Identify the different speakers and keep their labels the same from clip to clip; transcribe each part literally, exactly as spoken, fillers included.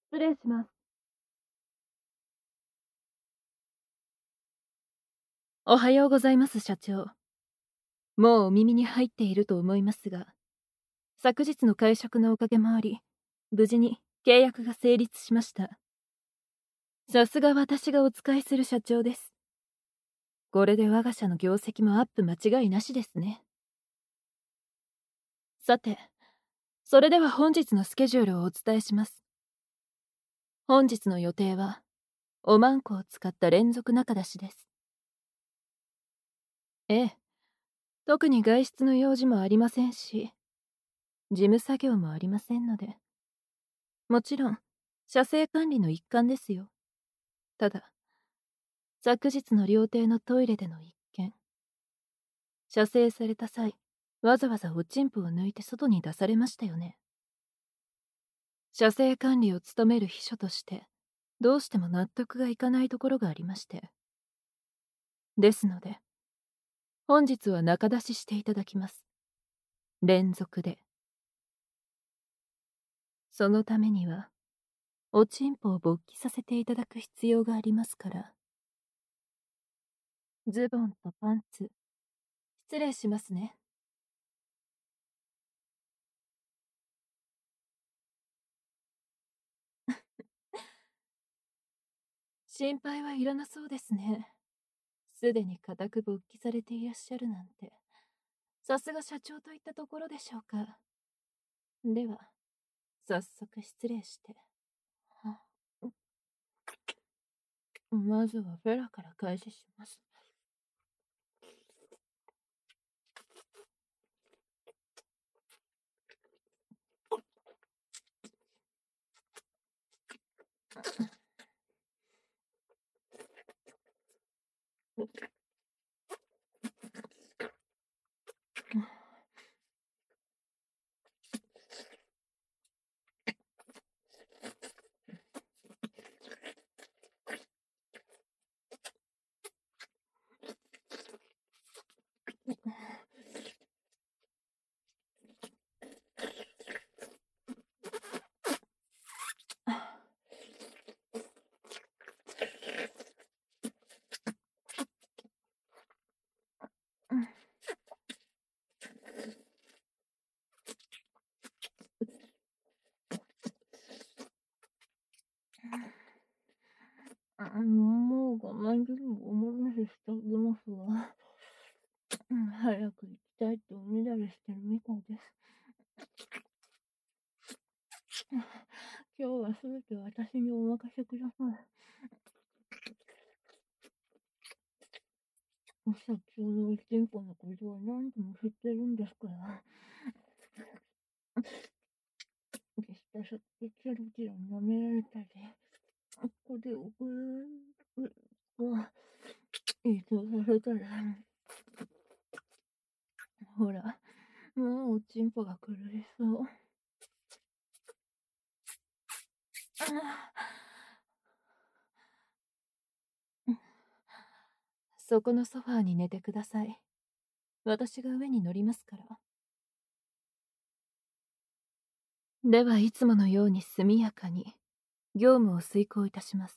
Speaker 1: 失礼します。おはようございます、社長。もうお耳に入っていると思いますが、昨日の会食のおかげもあり、無事に契約が成立しました。さすが私がお仕えする社長です。これで我が社の業績もアップ間違いなしですね。さて、それでは本日のスケジュールをお伝えします。本日の予定は、おまんこを使った連続中出しです。ええ、特に外出の用事もありませんし、事務作業もありませんので、もちろん、車政管理の一環ですよ。ただ、昨日の料亭のトイレでの一件。射精された際、わざわざおちんぽを抜いて外に出されましたよね。射精管理を務める秘書として、どうしても納得がいかないところがありまして。ですので、本日は中出ししていただきます。連続で。そのためには、おちんぽを勃起させていただく必要がありますから。ズボンとパンツ、失礼しますね。心配はいらなそうですね。すでに固く勃起されていらっしゃるなんて、さすが社長といったところでしょうか。では、早速失礼して。まずはフェラから開始します。もう我慢でも思いなししておりますが、早く行きたいっておねだりしてるみたいです。今日はすべて私にお任せください。社長のおちんぽのことは何でも知ってるんですから。でしたさっきチャロチャロ舐められたり、ここでおこられは、移動させたり。ほら、もうおちんぽが狂いそう。そこのソファーに寝てください。私が上に乗りますから。ではいつものように速やかに業務を遂行いたします。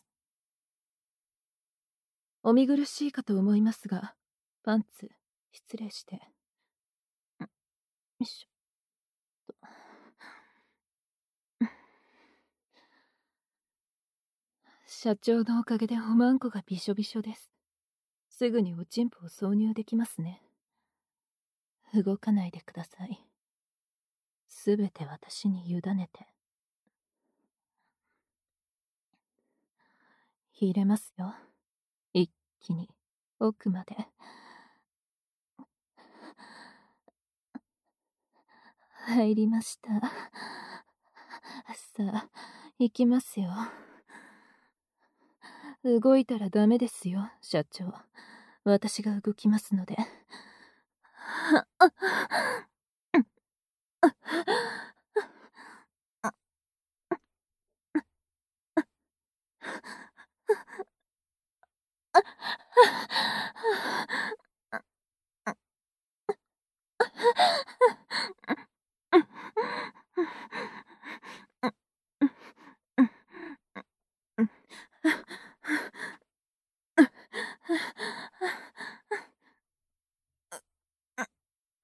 Speaker 1: お見苦しいかと思いますが、パンツ失礼して。よいしょと。社長のおかげでおまんこがびしょびしょです。すぐにおちんぽを挿入できますね。動かないでください。すべて私に委ねて。入れますよ。一気に奥まで。入りました。さあ、行きますよ。動いたらダメですよ、社長。私が動きますので。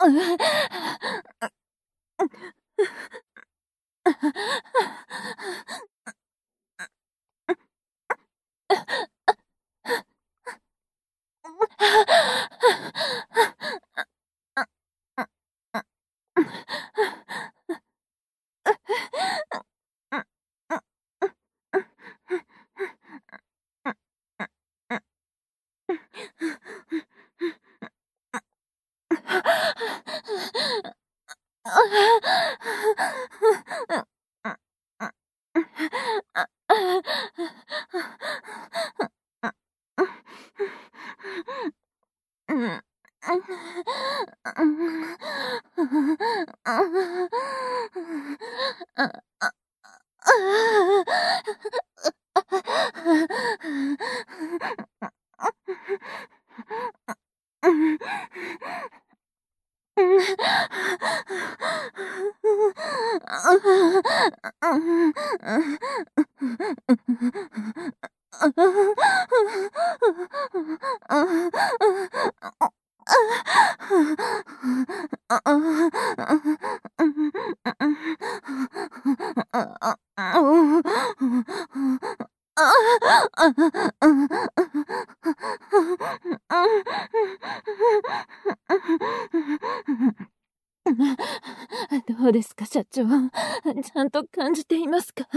Speaker 1: どうですか、社長。ちゃんと感じていますか？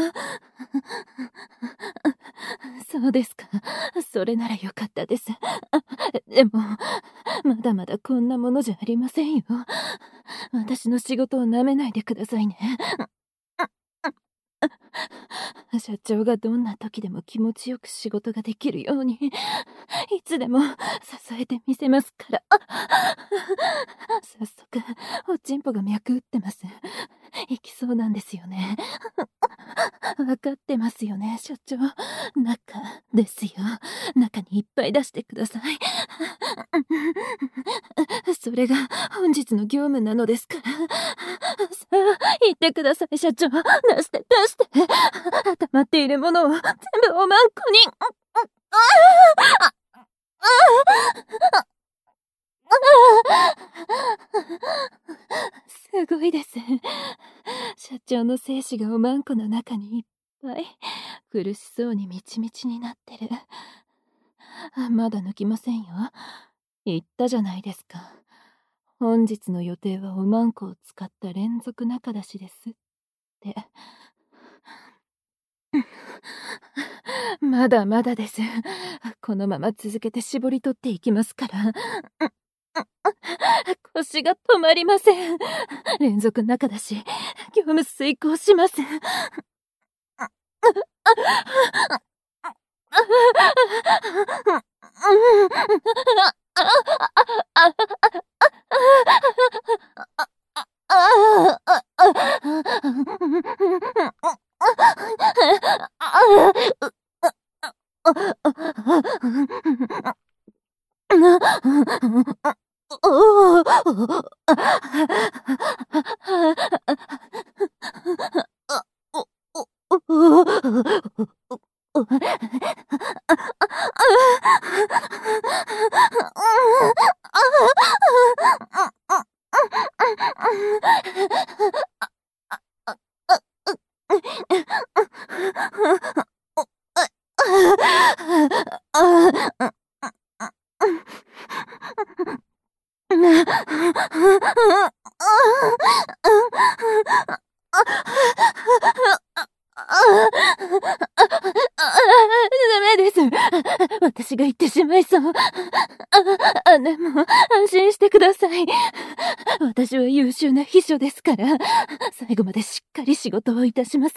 Speaker 1: そうですか。それならよかったです。でも、まだまだこんなものじゃありませんよ。私の仕事を舐めないでくださいね。社長がどんな時でも気持ちよく仕事ができるように、いつでも支えてみせますから。早速、おちんぽが脈打ってます。いきそうなんですよね。わかってますよね、所長。中ですよ。中にいっぱい出してください。それが本日の業務なのですから。さあ、言ってください、社長。出して出して。溜まっているものを全部おまんこに。すごいです。社長の精子がおまんこの中にいっぱい苦しそうにみちみちになってる。まだ抜きませんよ。言ったじゃないですか。本日の予定はおまんこを使った連続中出しですって。まだまだです。このまま続けて絞り取っていきますから。腰が止まりません。連続中出し、業務遂行します。ダメです。私が言ってしまいそう。あ、でも、安心してください。私は優秀な秘書ですから、最後までしっかり仕事をいたします。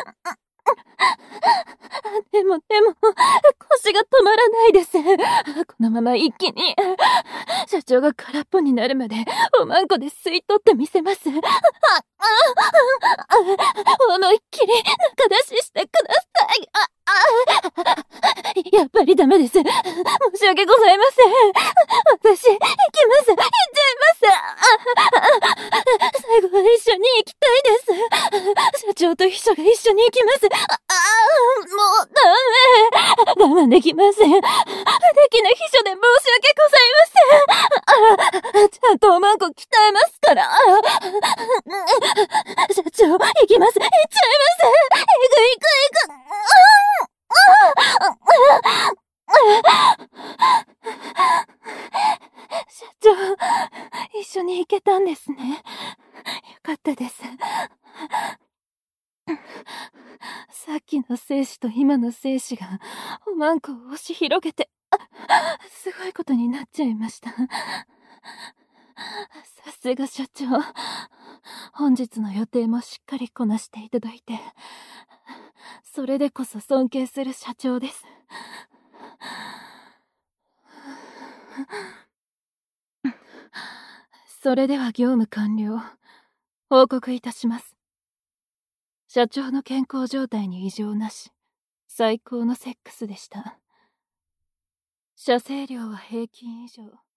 Speaker 1: でも、でも、腰が止まらないです。このまま一気に、社長が空っぽになるまで、おまんこで吸い取ってみせます。思いっきり中出ししてください。やっぱりダメです。申し訳ございません。私、行きます。行っちゃいます。最後は一緒に行きたいです。社長と秘書が一緒緒に行きます。あ、あー、もう、ダメ。我慢できません。できぬ秘書で申し訳ございません。あ、ちゃんとおまんこ鍛えますから。社長、行きます。行っちゃいます。行く行く行く。社長、一緒に行けたんですね。よかったです。さっきの生死と今の生死がおまんこを押し広げて、すごいことになっちゃいました。さすが社長。本日の予定もしっかりこなしていただいて、それでこそ尊敬する社長です。それでは業務完了。報告いたします。社長の健康状態に異常なし、最高のセックスでした。射精量は平均以上。